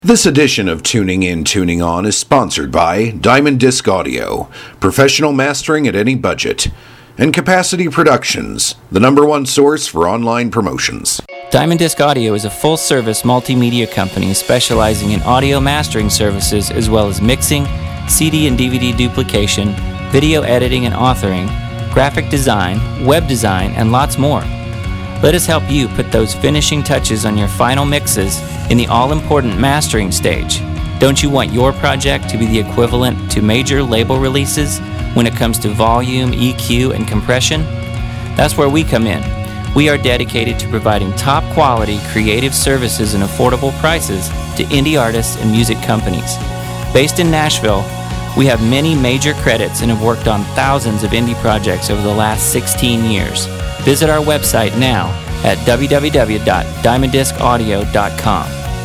This edition of Tuning In, Tuning On is sponsored by Diamond Disc Audio, professional mastering at any budget, and Capacity Productions, the #1 source for online promotions. Diamond Disc Audio is a full-service multimedia company specializing in audio mastering services as well as mixing, CD and DVD duplication, video editing and authoring, graphic design, web design, and lots more. Let us help you put those finishing touches on your final mixes in the all-important mastering stage. Don't you want your project to be the equivalent to major label releases when it comes to volume, EQ, and compression? That's where we come in. We are dedicated to providing top-quality creative services and affordable prices to indie artists and music companies. Based in Nashville, we have many major credits and have worked on thousands of indie projects over the last 16 years. Visit our website now at www.diamonddiscaudio.com.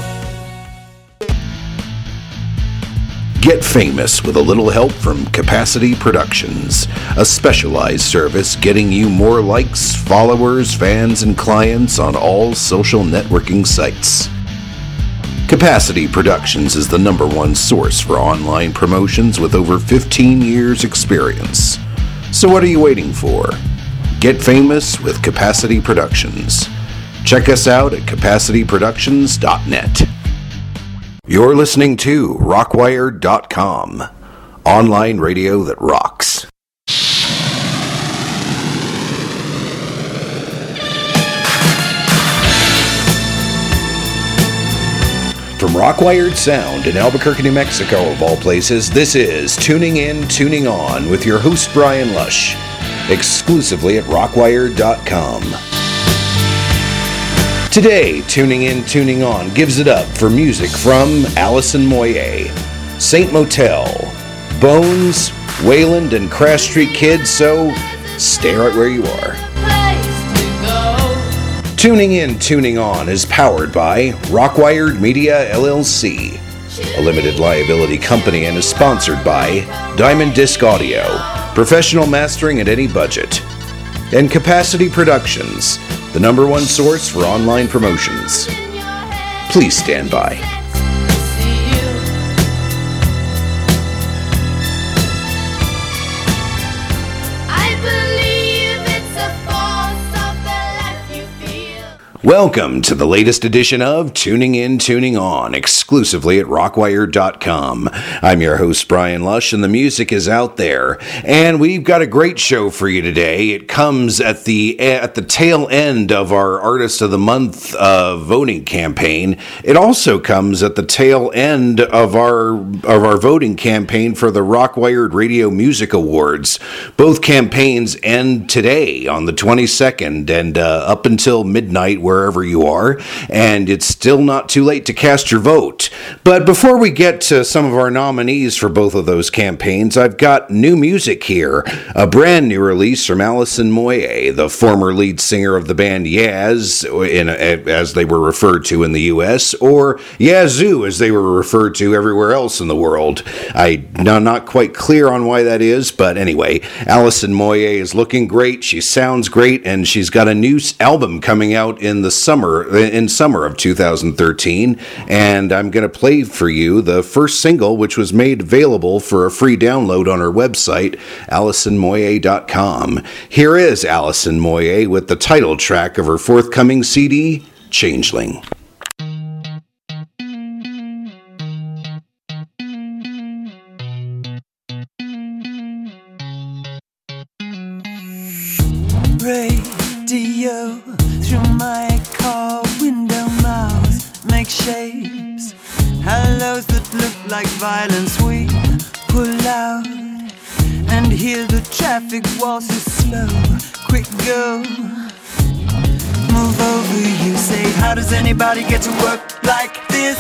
Get famous with a little help from Capacity Productions, a specialized service getting you more likes, followers, fans, and clients on all social networking sites. Capacity Productions is the #1 source for online promotions with over 15 years experience. So what are you waiting for? Get famous with Capacity Productions. Check us out at capacityproductions.net. You're listening to Rockwired.com, online radio that rocks. From Rockwired Sound in Albuquerque, New Mexico, of all places, this is Tuning In, Tuning On with your host, Brian Lush, exclusively at Rockwired.com. Today, Tuning In, Tuning On gives it up for music from Alison Moyet, Saint Motel, Bones, Wayland, and Crash Street Kids, so stay right where you are. Tuning In, Tuning On is powered by Rockwired Media, LLC, a limited liability company, and is sponsored by Diamond Disc Audio, professional mastering at any budget, and Capacity Productions, the #1 source for online promotions. Please stand by. Welcome to the latest edition of Tuning In, Tuning On, exclusively at Rockwired.com. I'm your host, Brian Lush, and the music is out there. And we've got a great show for you today. It comes at the tail end of our Artist of the Month voting campaign. It also comes at the tail end of our voting campaign for the Rockwired Radio Music Awards. Both campaigns end today on the 22nd and up until midnight, wherever you are, and it's still not too late to cast your vote. But before we get to some of our nominees for both of those campaigns, I've got new music here, a brand new release from Alison Moyet, the former lead singer of the band Yaz, as they were referred to in the U.S., or Yazoo, as they were referred to everywhere else in the world. I'm not quite clear on why that is, but anyway, Alison Moyet is looking great, she sounds great, and she's got a new album coming out in summer of 2013, and I'm going to play for you the first single, which was made available for a free download on her website, AlisonMoyet.com. Here is Alison Moyet with the title track of her forthcoming CD, Changeling. Radio through my car window mouths make shapes, hellos that look like violence. We pull out and hear the traffic waltzes slow. Quick go, move over, you say. How does anybody get to work like this?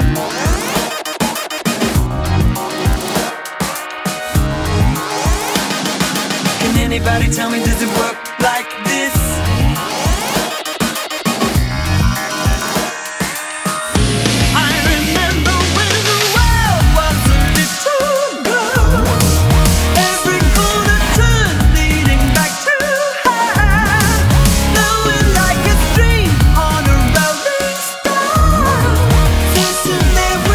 Can anybody tell me, does it work like this? There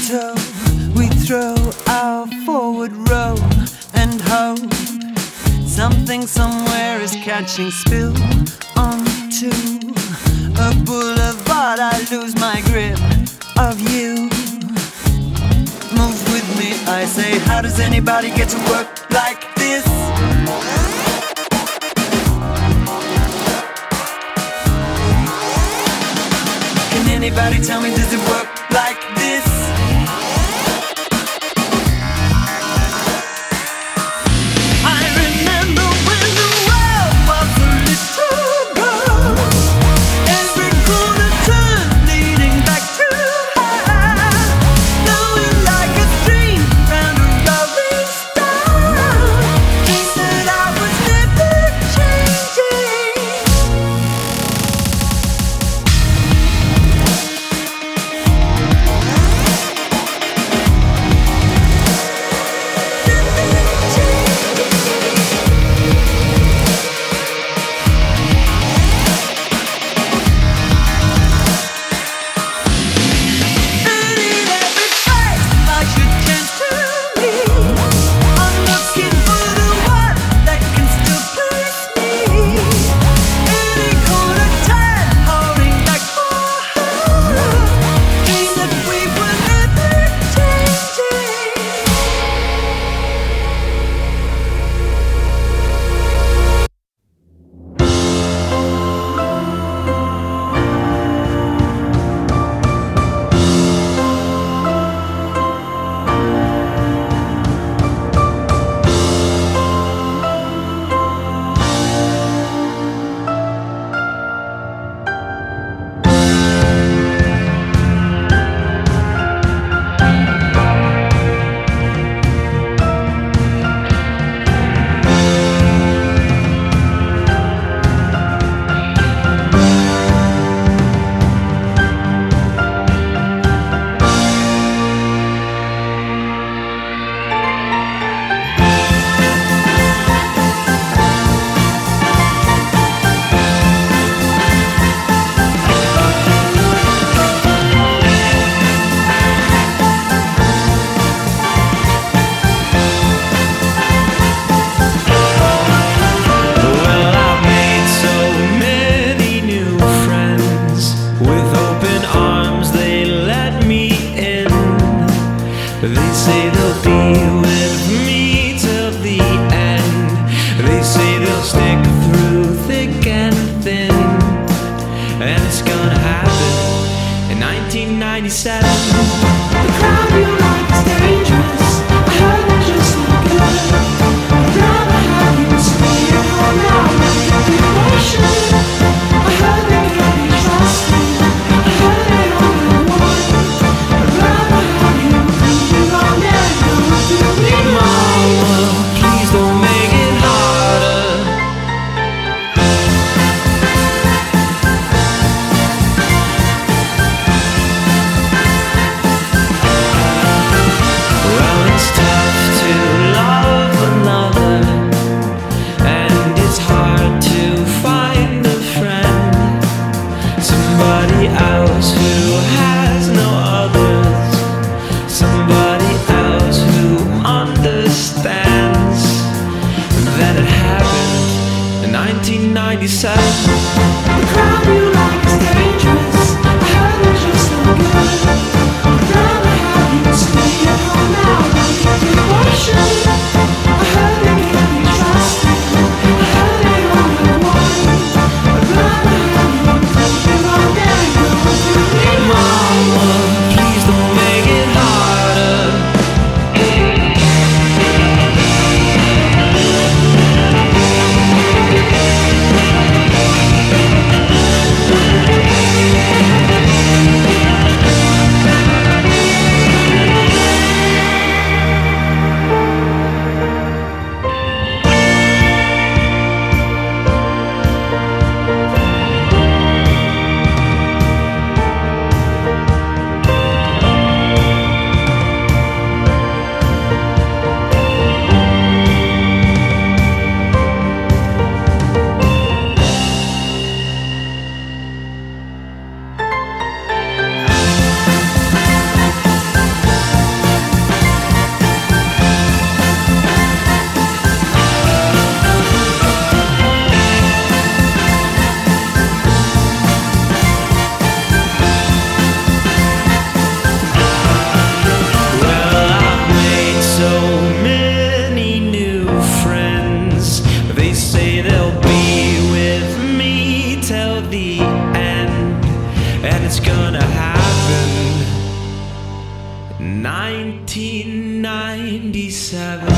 toe. We throw our forward row and hope something somewhere is catching spill onto a boulevard. I lose my grip of you. Move with me, I say. How does anybody get to work like this? Can anybody tell me, does it work like this? I remember when the world was a little girl. Every corner turned, leading back to her. Flowing like a stream round a rolling stone. He said I was never changing. 1997.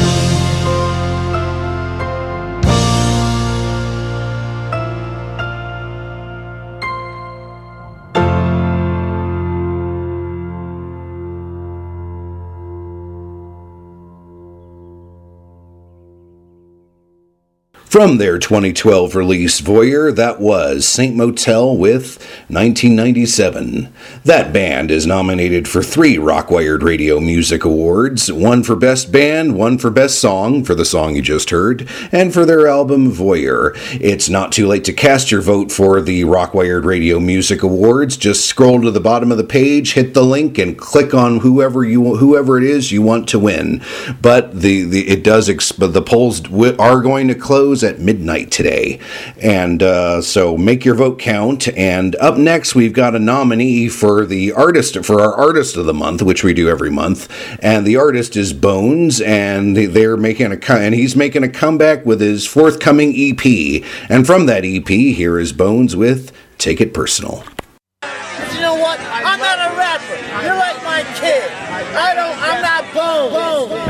From their 2012 release Voyeur, that was Saint Motel with 1997. That band is nominated for 3 Rockwired Radio Music Awards, one for Best Band, one for Best Song, for the song you just heard, and for their album Voyeur. It's not too late to cast your vote for the Rockwired Radio Music Awards. Just scroll to the bottom of the page, hit the link, and click on whoever it is you want to win. But the polls are going to close at midnight today, and so make your vote count. And up next, we've got a nominee for our artist of the month, which we do every month, and the artist is Bones, and he's making a comeback with his forthcoming EP. And from that EP, here is Bones with "Take It Personal." You know what? I'm not a rapper. You're like my kid. I'm not Bones.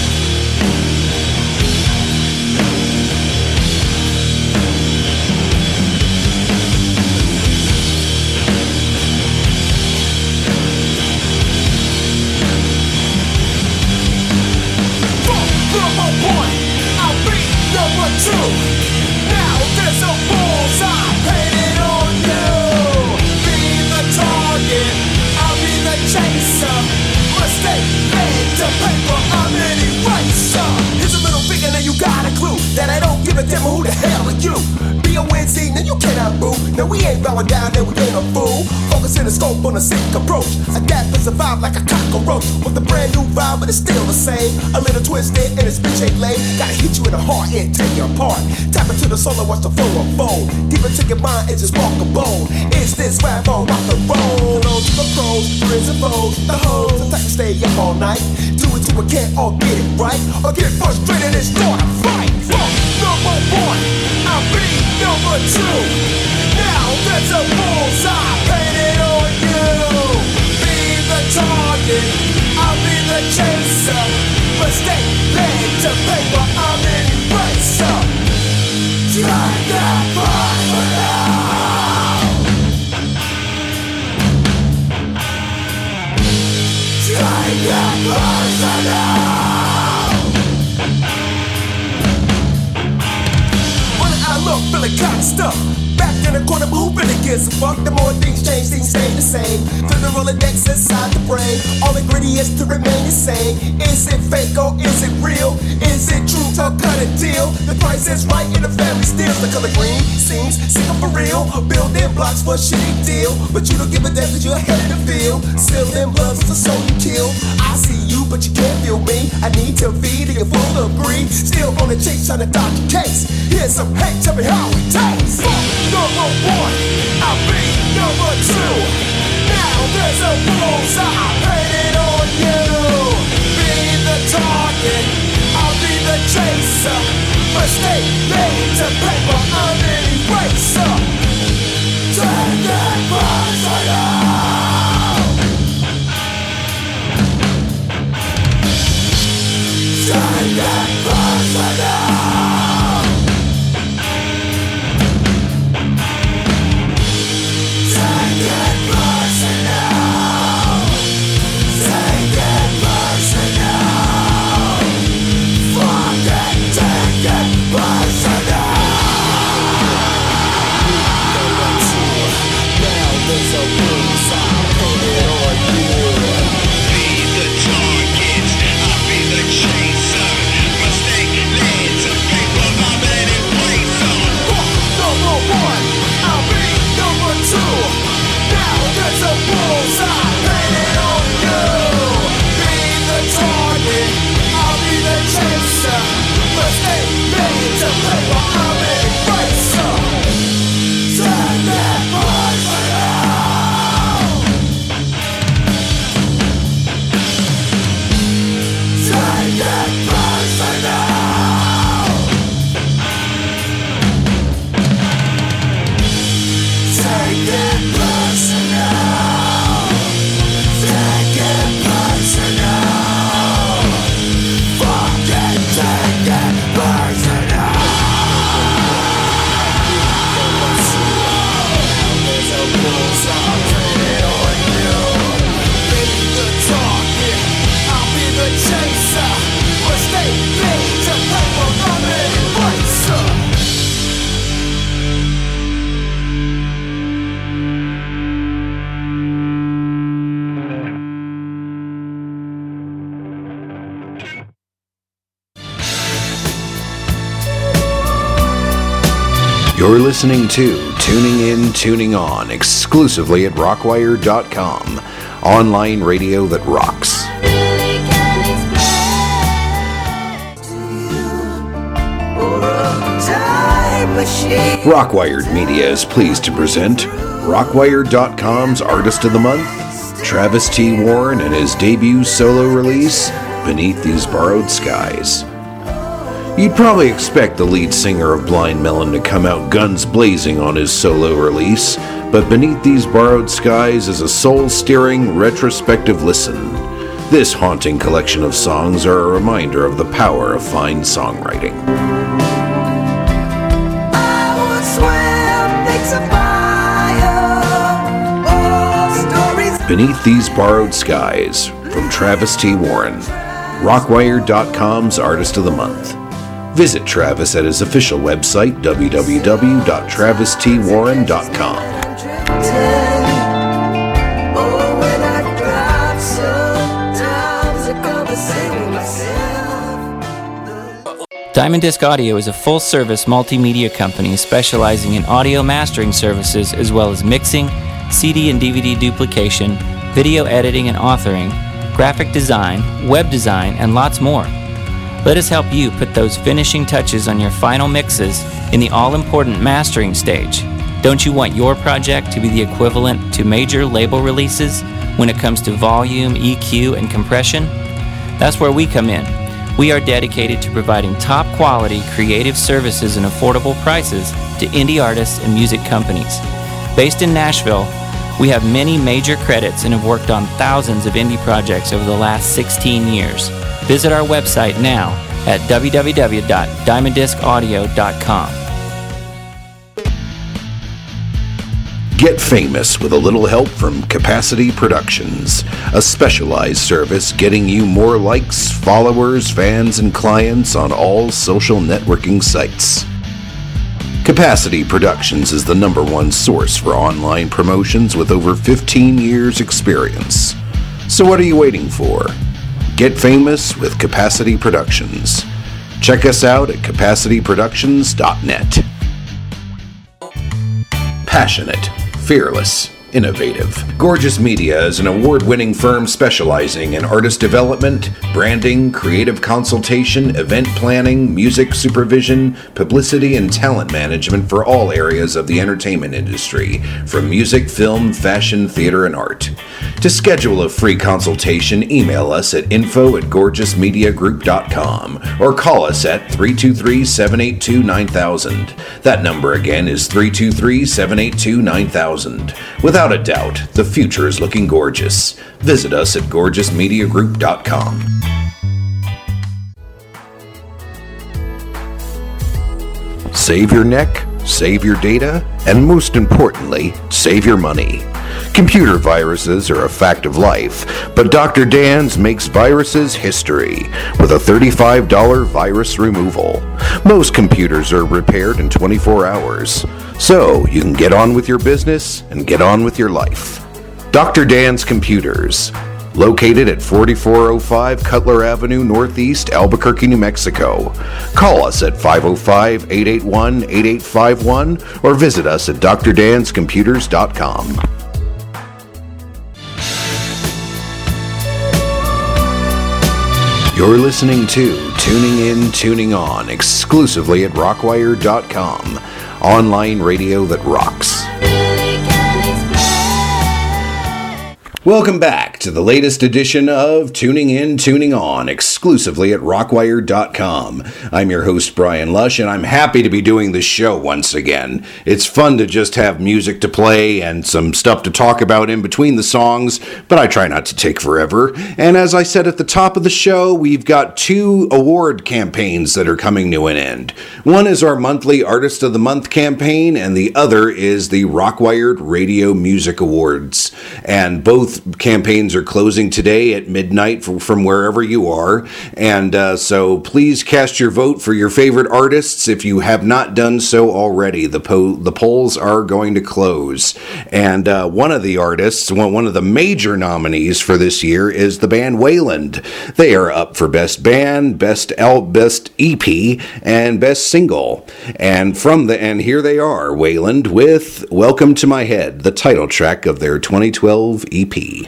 Two. Now there's a bullseye painted on you. Be the target, I'll be the chaser. Mistake made to paper, I'm an eraser. Here's a little finger, now you got a clue that I don't give a damn who the hell are you. Be a Wednesday, now you cannot move. Now we ain't bowing down, then we ain't a fool. Focus in the scope on a sick approach. Adapt and survive like a cockroach. With a brand new vibe, but it's still the same. A little twisted and it's bitch ain't lame. Gotta hit you in the heart and take you apart. Tap into the soul and watch the flow unfold. Deep into your mind and just walk a bone. It's this rap on rock and roll. Hello to the pros, friends and foes, the hoes. The type to stay up all night. Do it till we can't all get it right. Or get frustrated and start a fight. Fuck number one, I'll be number two. Now there's a bullseye painted on you. Be the target, I'll be the chaser. Mistake made to paper, I'm an eraser. Try that personal. Try that personal. I look, feeling kinda stuck. Back in the corner, but who really gives a fuck? The more things change, things stay the same. Fill the Rolodex inside the brain. All ingredients to remain the same. Is it fake or is it real? Is it true? Talk cut a deal. The price is right and the family steals. The color green seems sick for real. Building blocks for a shitty deal. But you don't give a damn cause you're ahead of the field. Sealing bloods is the soul you kill. I see you, but you can't feel me. I need to feed and you're full of greed. Still on the chase, trying to dodge the case. Here's some hate, tell me how it tastes. Number one, I'll be number two. Now there's a bullseye painted on you. Be the target, I'll be the chaser. Mistake made to paper, I'm an eraser. Take that personal. Take that personal. Fuck it, take it, You're listening to Tuning In, Tuning On, exclusively at rockwire.com. Online radio that rocks. Rockwired Media is pleased to present Rockwire.com's Artist of the Month, Travis T. Warren and his debut solo release, Beneath These Borrowed Skies. You'd probably expect the lead singer of Blind Melon to come out guns blazing on his solo release, but Beneath These Borrowed Skies is a soul-stirring, retrospective listen. This haunting collection of songs are a reminder of the power of fine songwriting. Beneath These Borrowed Skies, from Travis T. Warren, Rockwire.com's Artist of the Month. Visit Travis at his official website, www.travistwarren.com. Diamond Disc Audio is a full-service multimedia company specializing in audio mastering services as well as mixing, CD and DVD duplication, video editing and authoring, graphic design, web design, and lots more. Let us help you put those finishing touches on your final mixes in the all-important mastering stage. Don't you want your project to be the equivalent to major label releases when it comes to volume, EQ, and compression? That's where we come in. We are dedicated to providing top-quality creative services and affordable prices to indie artists and music companies. Based in Nashville, we have many major credits and have worked on thousands of indie projects over the last 16 years. Visit our website now at www.diamonddiscaudio.com. Get famous with a little help from Capacity Productions, a specialized service getting you more likes, followers, fans, and clients on all social networking sites. Capacity Productions is the #1 source for online promotions with over 15 years experience. So what are you waiting for? Get famous with Capacity Productions. Check us out at capacityproductions.net. Passionate, fearless, innovative. Gorgeous Media is an award-winning firm specializing in artist development, branding, creative consultation, event planning, music supervision, publicity, and talent management for all areas of the entertainment industry, from music, film, fashion, theater, and art. To schedule a free consultation, email us at info@gorgeousmediagroup.com or call us at 323-782-9000. That number again is 323-782-9000. Without a doubt, the future is looking gorgeous. Visit us at gorgeousmediagroup.com. Save your neck, save your data, and most importantly, save your money. Computer viruses are a fact of life, but Dr. Dan's makes viruses history with a $35 virus removal. Most computers are repaired in 24 hours, so you can get on with your business and get on with your life. Dr. Dan's Computers, located at 4405 Cutler Avenue Northeast, Albuquerque, New Mexico. Call us at 505-881-8851 or visit us at drdanscomputers.com. You're listening to Tuning In, Tuning On, exclusively at rockwire.com. Online radio that rocks. Welcome back to the latest edition of Tuning In, Tuning On, exclusively at rockwire.com. I'm your host, Brian Lush, and I'm happy to be doing this show once again. It's fun to just have music to play and some stuff to talk about in between the songs, but I try not to take forever. And as I said at the top of the show, we've got 2 award campaigns that are coming to an end. One is our monthly Artist of the Month campaign, and the other is the Rockwired Radio Music Awards. And both Both campaigns are closing today at midnight from wherever you are. And so please cast your vote for your favorite artists if you have not done so already. The polls are going to close. And one of the artists, one of the major nominees for this year is the band Wayland. They are up for Best Band, Best EP, and Best Single. And here they are, Wayland with Welcome to My Head, the title track of their 2012 EP.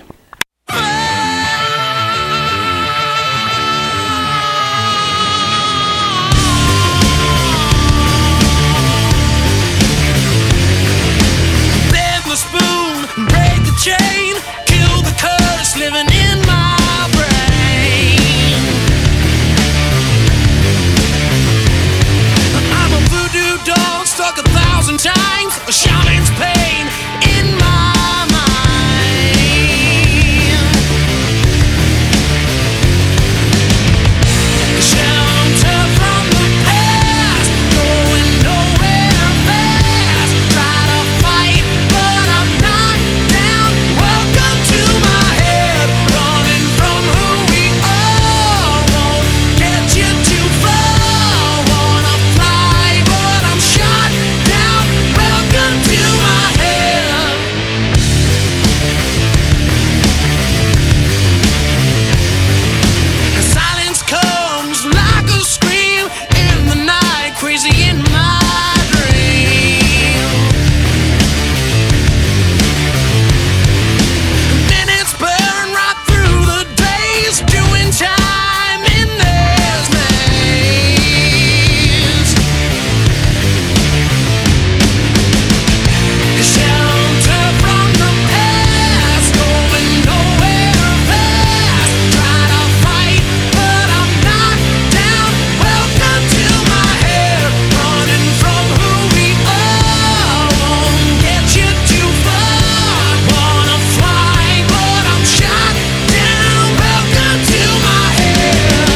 Living in my brain. I'm a voodoo doll stuck 1,000 times, a shaman's pain in my mind. Shelter from the past, going nowhere fast. Try to fight, but I'm not down. Welcome to my head, running from who we are. Won't get you too far. Wanna fly, but I'm shot down. Welcome to my head. The silence comes like a scream in the night, crazy in my dream. Minutes burn right through the days, doing time in this maze. Shelter from the past, going nowhere fast. Try to fight, but I'm not down. Welcome to my head, running from who we are. Won't get you too far. Wanna fly, but I'm shot down. Welcome to my head.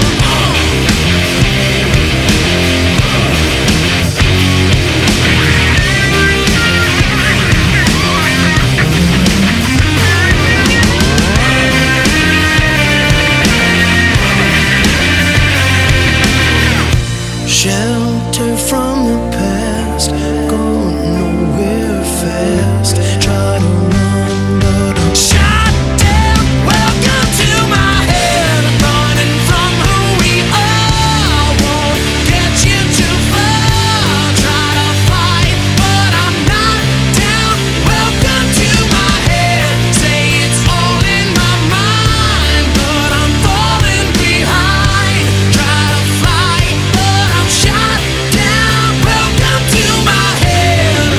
Shelter from the past, going nowhere fast. Try to run, but I'm shot down. Welcome to my head, running from who we are. Won't get you too far. Try to fight, but I'm not down. Welcome to my head. Say it's all in my mind, but I'm falling behind. Try to fly, but I'm shot down. Welcome to my head.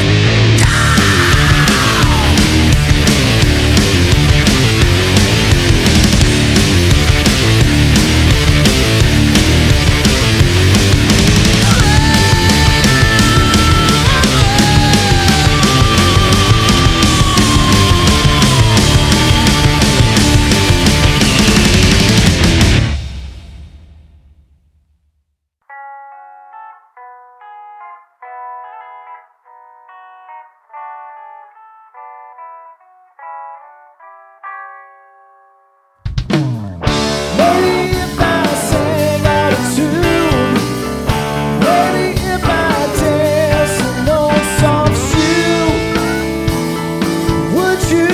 Maybe if I sang out of tune, maybe if I danced in those soft shoes, would you?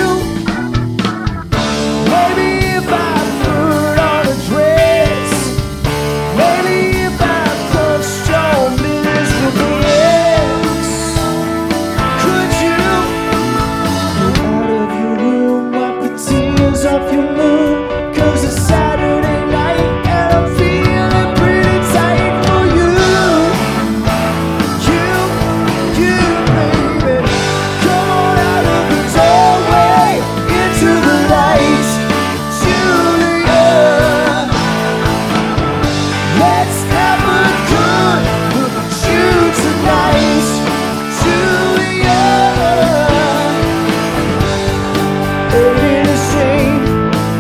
Maybe if I put on a dress, maybe if I punched your miserable ex, could you? Get out of your room, wipe the tears off your moon. 'Cause it's Saturday night and I'm feeling pretty tight for you. You, baby. Come on out of the doorway into the light, Julia. Let's have a good look at you tonight, Julia. Ain't it a shame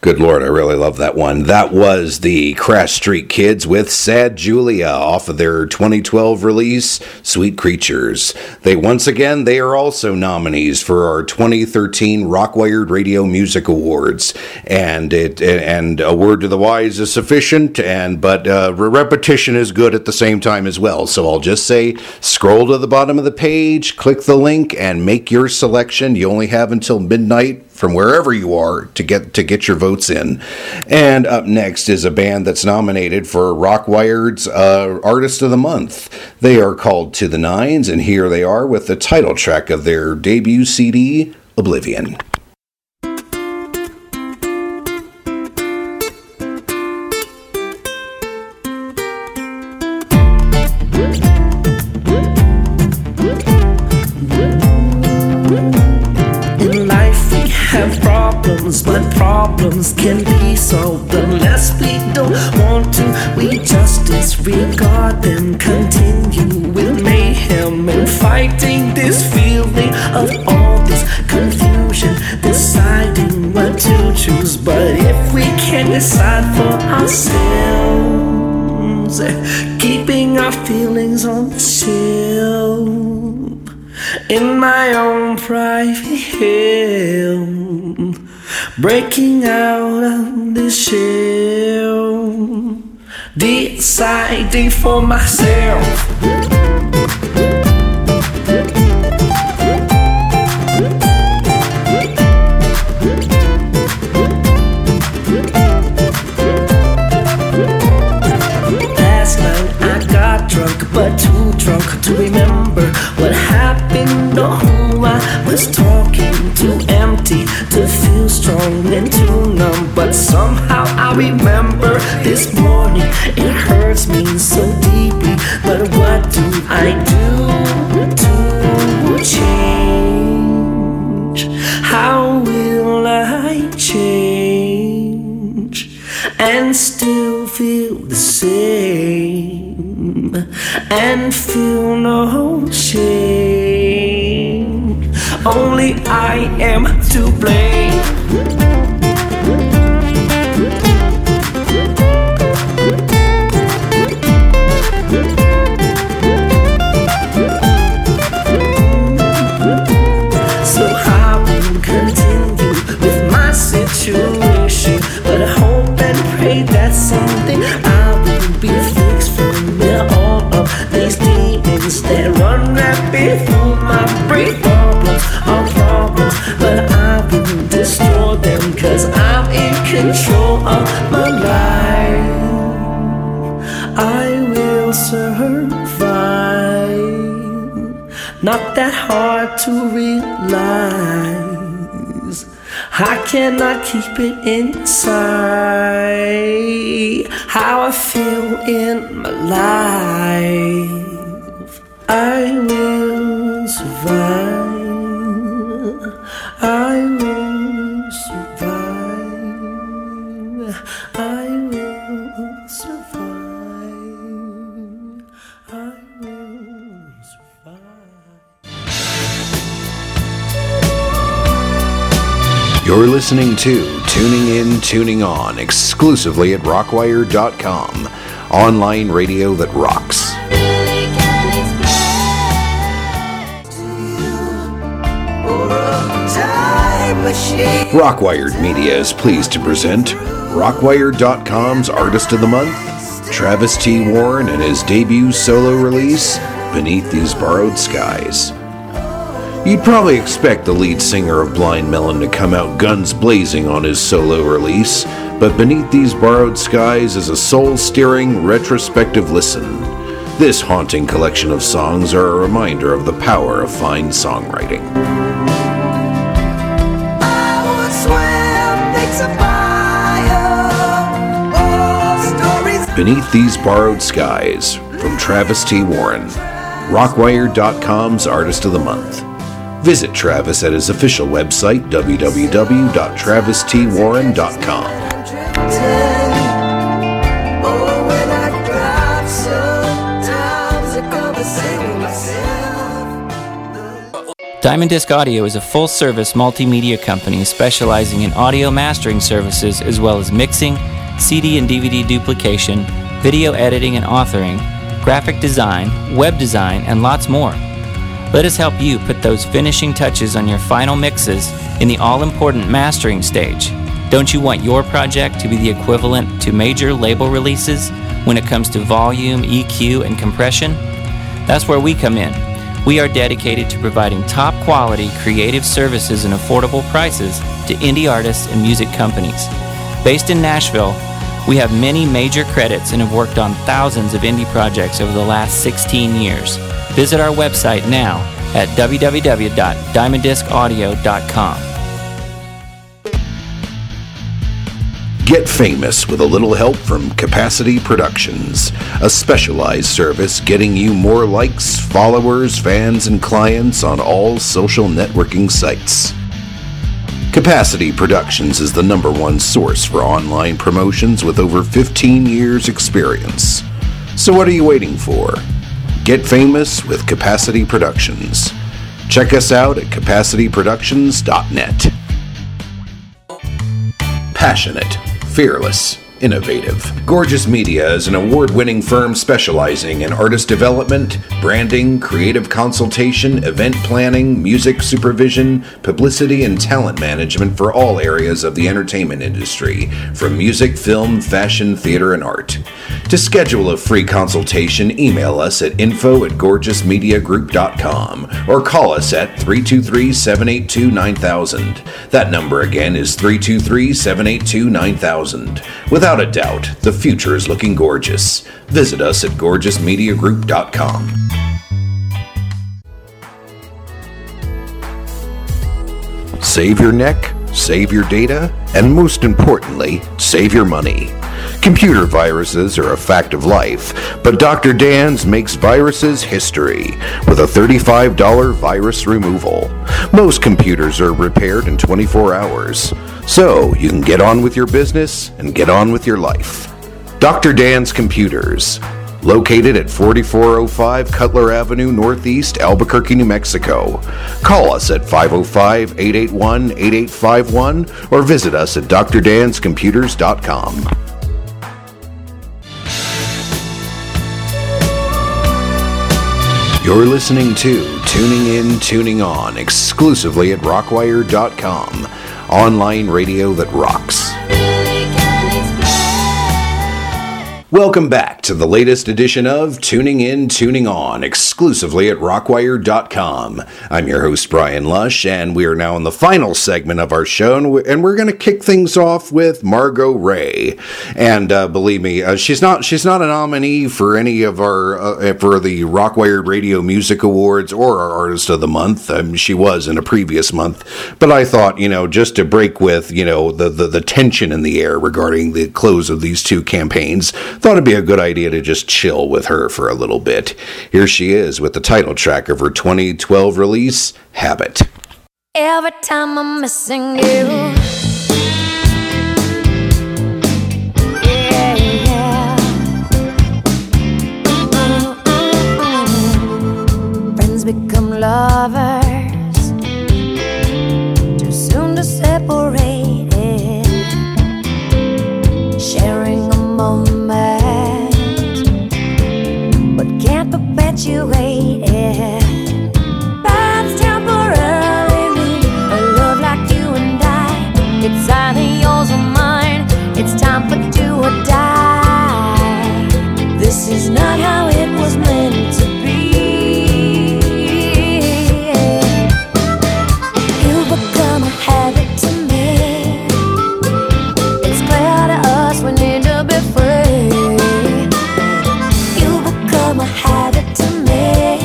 Good Lord, I really love that one. That was the Crash Street Kids with Sad Julia off of their 2012 release, Sweet Creatures. They are also nominees for our 2013 Rockwired Radio Music Awards. And a word to the wise is sufficient, but repetition is good at the same time as well. So I'll just say, scroll to the bottom of the page, click the link, and make your selection. You only have until midnight from wherever you are to get your votes in. And up next is a band that's nominated for Rockwired's Artist of the Month. They are called To the Nines, and here they are with the title track of their debut CD, Oblivion. But problems can be solved unless we don't want to. We just disregard them, continue with mayhem and fighting this feeling of all this confusion, deciding what to choose. But if we can't decide for ourselves, keeping our feelings on the shelf, in my own private hell, breaking out of this shell, deciding for myself. Last night I got drunk, but too drunk to remember what happened or who I was talking to. Empty to feel strong and too numb, but somehow I remember this morning. It hurts me so deeply, but what do I do to change? How will I change and still feel the same and feel no shame? Only I am to blame. So I will continue with my situation, but I hope and pray that something I will be fixed from all of these demons that run rapid through my brain. Problems, but I will destroy them, 'cause I'm in control of my life. I will survive. Not that hard to realize. I cannot keep it inside. How I feel in my life. I will survive. I will survive. I will survive. I will survive. You're listening to Tuning In, Tuning On, exclusively at Rockwired.com, online radio that rocks. Rockwired Media is pleased to present Rockwired.com's Artist of the Month, Travis T. Warren and his debut solo release, Beneath These Borrowed Skies. You'd probably expect the lead singer of Blind Melon to come out guns blazing on his solo release, but Beneath These Borrowed Skies is a soul-stirring, retrospective listen. This haunting collection of songs are a reminder of the power of fine songwriting. Beneath These Borrowed Skies, from Travis T. Warren, Rockwired.com's Artist of the Month. Visit Travis at his official website, www.travistwarren.com. Diamond Disc Audio is a full-service multimedia company specializing in audio mastering services as well as mixing, CD and DVD duplication, video editing and authoring, graphic design, web design, and lots more. Let us help you put those finishing touches on your final mixes in the all-important mastering stage. Don't you want your project to be the equivalent to major label releases when it comes to volume, EQ, and compression? That's where we come in. We are dedicated to providing top-quality creative services and affordable prices to indie artists and music companies. Based in Nashville, we have many major credits and have worked on thousands of indie projects over the last 16 years. Visit our website now at www.diamonddiscaudio.com. Get famous with a little help from Capacity Productions, a specialized service getting you more likes, followers, fans, and clients on all social networking sites. Capacity Productions is the #1 source for online promotions with over 15 years experience. So what are you waiting for? Get famous with Capacity Productions. Check us out at capacityproductions.net. Passionate, fearless, innovative. Gorgeous Media is an award-winning firm specializing in artist development, branding, creative consultation, event planning, music supervision, publicity, and talent management for all areas of the entertainment industry, from music, film, fashion, theater, and art. To schedule a free consultation, email us at info@gorgeousmediagroup.com or call us at 323-782-9000. That number again is 323-782-9000. Without a doubt, the future is looking gorgeous. Visit us at gorgeousmediagroup.com. Save your neck, save your data, and most importantly, save your money. Computer viruses are a fact of life, but Dr. Dan's makes viruses history with a $35 virus removal. Most computers are repaired in 24 hours, so you can get on with your business and get on with your life. Dr. Dan's Computers, located at 4405 Cutler Avenue Northeast, Albuquerque, New Mexico. Call us at 505-881-8851 or visit us at drdanscomputers.com. You're listening to Tuning In, Tuning On, exclusively at rockwire.com. Online radio that rocks. Welcome back to the latest edition of Tuning In, Tuning On, exclusively at rockwire.com. I'm your host, Brian Lush, and we are now in the final segment of our show, and we're going to kick things off with Margot Ray. And believe me, she's not a nominee for any of our for the Rockwire Radio Music Awards or our Artist of the Month. She was in a previous month, but I thought, just to break with the tension in the air regarding the close of these two campaigns, thought it'd be a good idea to just chill with her for a little bit. Here she is with the title track of her 2012 release, Habit. Every time I'm missing you, friends become lovers, too soon to separate, sharing a moment, but can't perpetuate it. That's temporarily a love like you and I. It's either yours or mine. It's time for do or die. This is not how it was meant to be. You become a habit to me. It's clear to us we need to be free. You become a habit to me.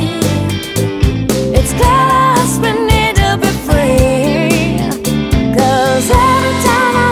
It's clear to us we need to be free. 'Cause every time I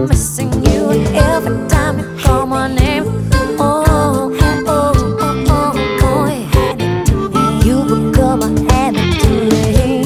I'm missing you every time you call my name. Oh, oh, oh, oh, oh, yeah. You become a habit to me.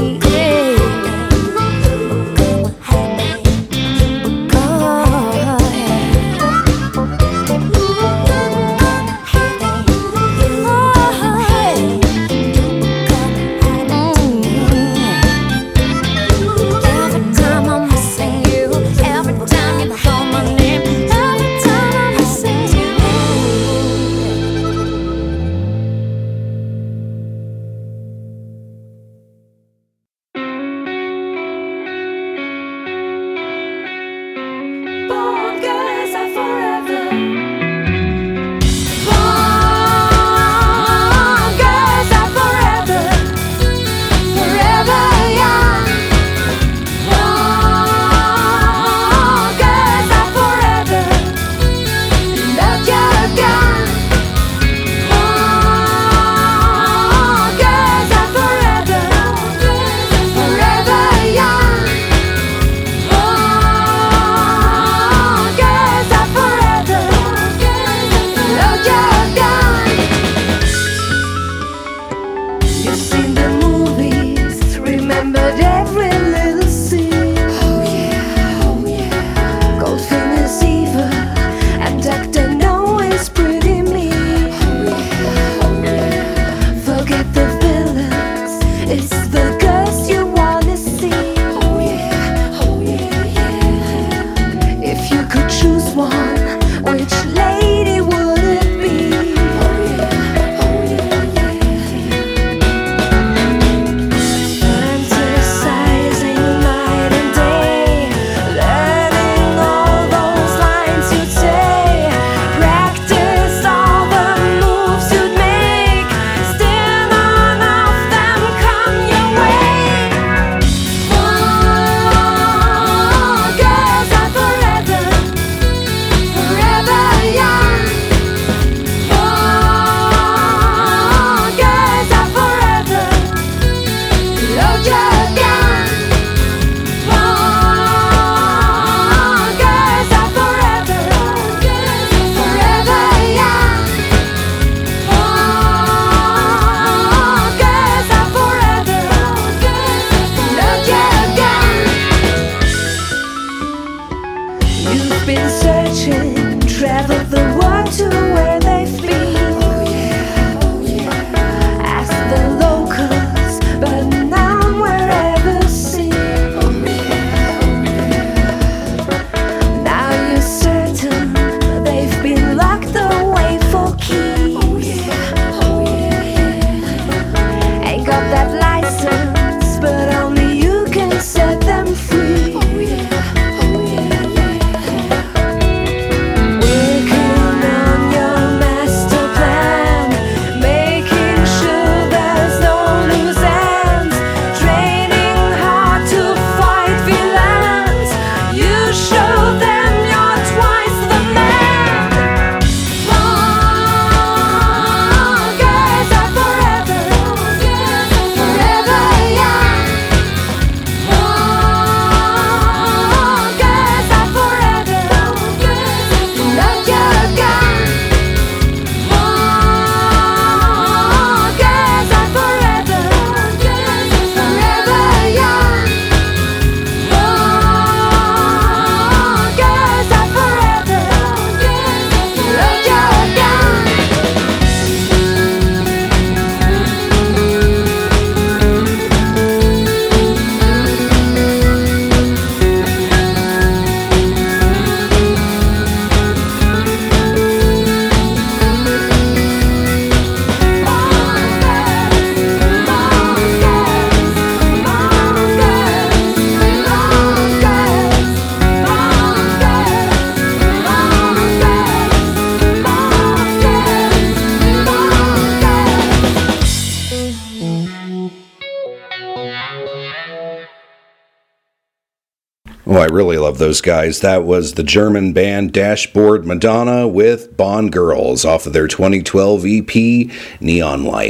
Oh, I really love those guys. That was the German band Dashboard Madonna with Bond Girls off of their 2012 EP, Neon Life.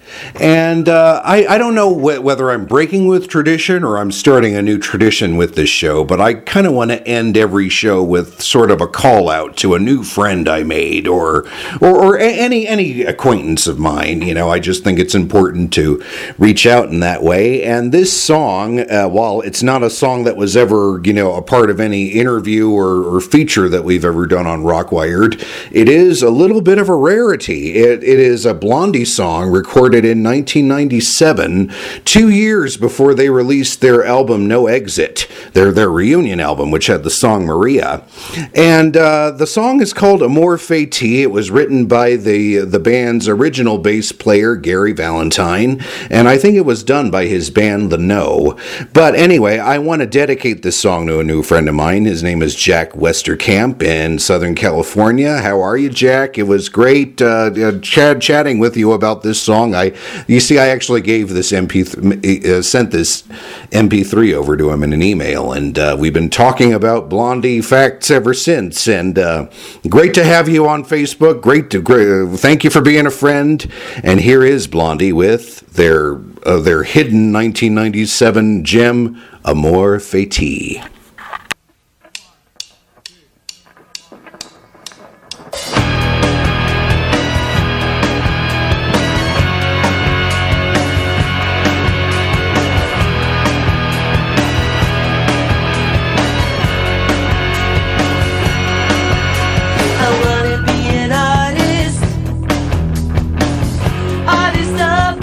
And I don't know whether I'm breaking with tradition or I'm starting a new tradition with this show, but I kind of want to end every show with sort of a call out to a new friend I made or any acquaintance of mine. You know, I just think it's important to reach out in that way. And this song, while it's not a song that was ever, you know, a part of any interview or feature that we've ever done on Rockwired, it is a little bit of a rarity. It is a Blondie song recorded in 1997, 2 years before they released their album No Exit, their reunion album, which had the song Maria. And the song is called Amor Fati. It was written by the band's original bass player, Gary Valentine, and I think it was done by his band, The No. But anyway, I want to dedicate this song to a new friend of mine. His name is Jack Westerkamp in Southern California. How are you, Jack? It was great chatting with you about this song. You see, I actually gave this sent this MP3 over to him in an email, and we've been talking about Blondie facts ever since. And great to have you on Facebook. Great. Thank you for being a friend. And here is Blondie with their hidden 1997 gem, Amor Fati.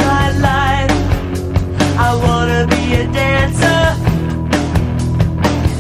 I wanna be a dancer.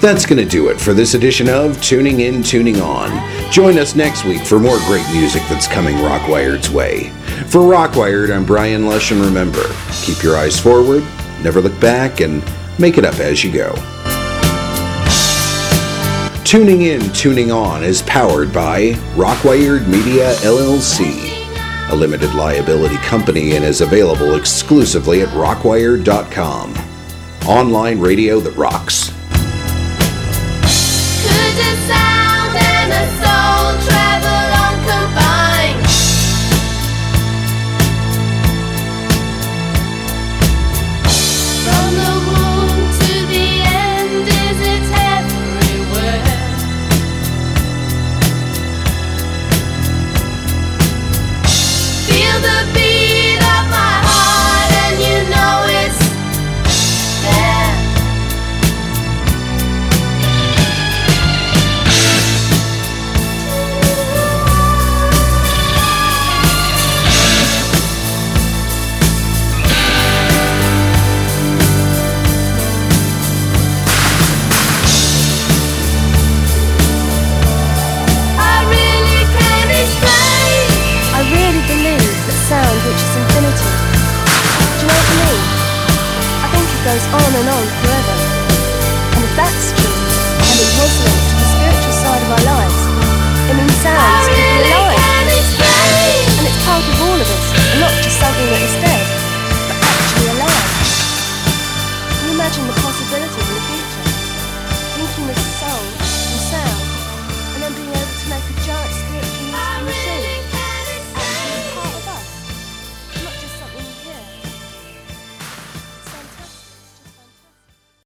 That's going to do it for this edition of Tuning In, Tuning On. Join us next week for more great music that's coming Rockwired's way. For Rockwired, I'm Brian Lush, and remember, keep your eyes forward, never look back, and make it up as you go. Tuning In, Tuning On is powered by Rockwired Media LLC, a limited liability company, and is available exclusively at rockwired.com. Online radio that rocks.